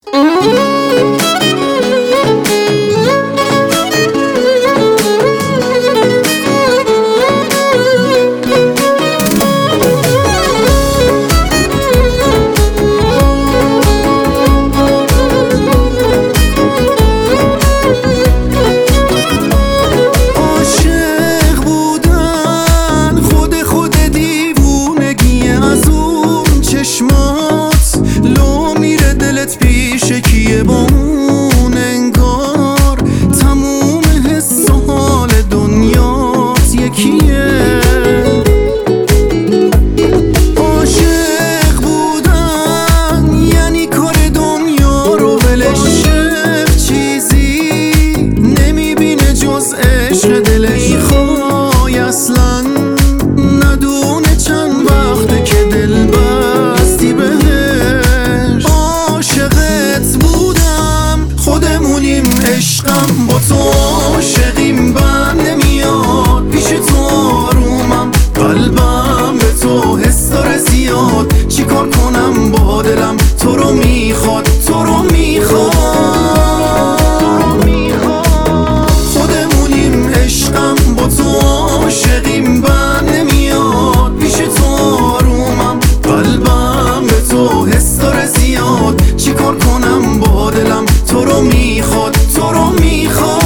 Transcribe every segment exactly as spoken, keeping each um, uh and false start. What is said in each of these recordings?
عشقم با تو عاشقیم بند نمیاد پیش تو آرومم قلبم به تو حس داره زیاد چیکار کنم با دلم تو رو میخواد تو رو میخواد خودمونیم عشقم با تو عاشقیم بند نمیاد پیش تو آرومم قلبم به تو حس داره زیاد چیکار کنم با دلم تو رو میخواد تو رو میخواد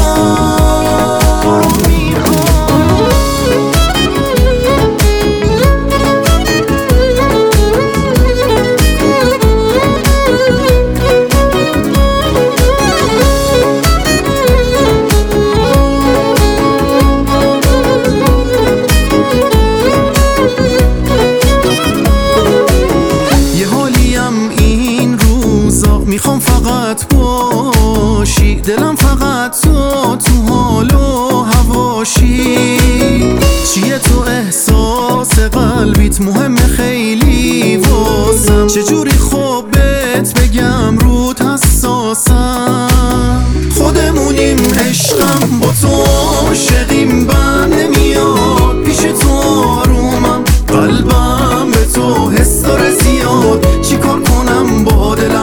یه حالیم این روزا میخوام فقط باشی دلم فقط تو تو حال و هواشی چیه تو احساس قلبیت مهمه خیلی واسم چجوری خوب بهت بگم رود حساسم خودمونیم عشقم با تو عاشقیم بند نمیاد پیش تو آرومم قلبم به تو حس داره زیاد چیکار کنم با دلم